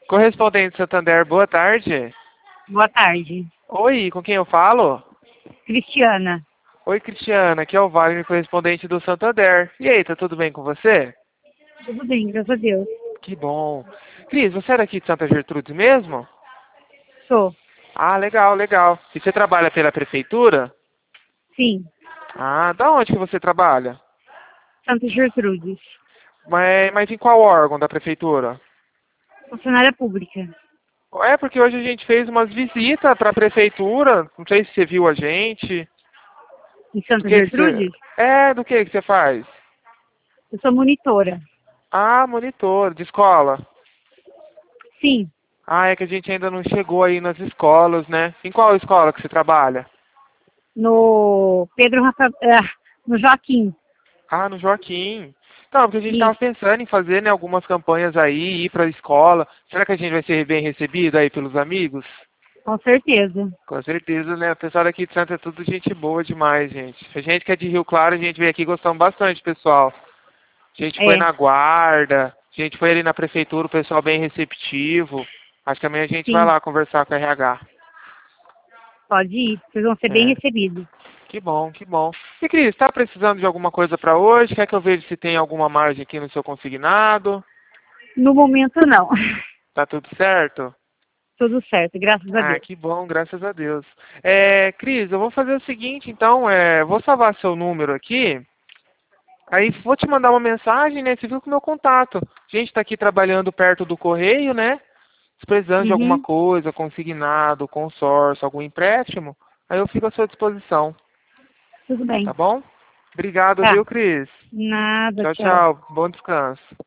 Correspondente Santander, boa tarde. Boa tarde. Oi, com quem eu falo? Cristiana. Oi, Cristiana, aqui é o Wagner, correspondente do Santander. E aí, tá tudo bem com você? Tudo bem, graças a Deus. Que bom. Cris, você é daqui de Santa Gertrudes mesmo? Sou. Ah, legal, legal. E você trabalha pela prefeitura? Sim. Ah, da onde que você trabalha? Santa Gertrudes. Mas em qual órgão da prefeitura? Funcionária pública. É, porque hoje a gente fez umas visitas para a prefeitura. Não sei se você viu a gente. Em Do Santa que você... Gertrudes? Do que você faz? Eu sou monitora. Ah, monitor, de escola. Sim. Ah, é que a gente ainda não chegou aí nas escolas, né? Em qual escola que você trabalha? No Pedro Rafa... no Joaquim. Ah, no Joaquim. Então, porque a gente estava Isso. pensando em fazer, né, algumas campanhas aí, ir para a escola. Será que a gente vai ser bem recebido aí pelos amigos? Com certeza. Com certeza, né? O pessoal daqui de Santa é tudo gente boa demais, gente. A gente que é de Rio Claro, a gente veio aqui gostando bastante, pessoal. A gente foi É. na guarda, a gente foi ali na prefeitura, o pessoal bem receptivo. Acho que amanhã a gente vai Sim. lá conversar com a RH. Pode ir. Vocês vão ser bem É, recebidos. que bom, que bom. E Cris, está precisando de alguma coisa para hoje? Quer que eu veja se tem alguma margem aqui no seu consignado? No momento, não. Tá tudo certo? Tudo certo, graças a Ah, Deus. que bom, graças a Deus. Cris, eu vou fazer o seguinte, então, vou salvar seu número aqui, aí vou te mandar uma mensagem, né? Você viu com o meu contato. A gente está aqui trabalhando perto do correio, né? Se precisando de alguma Uhum. coisa, consignado, consórcio, algum empréstimo, aí eu fico à sua disposição, Tudo tá bem. bom? Obrigado, Tá. viu, Cris? Nada, Tchau, tchau. tchau. Bom descanso.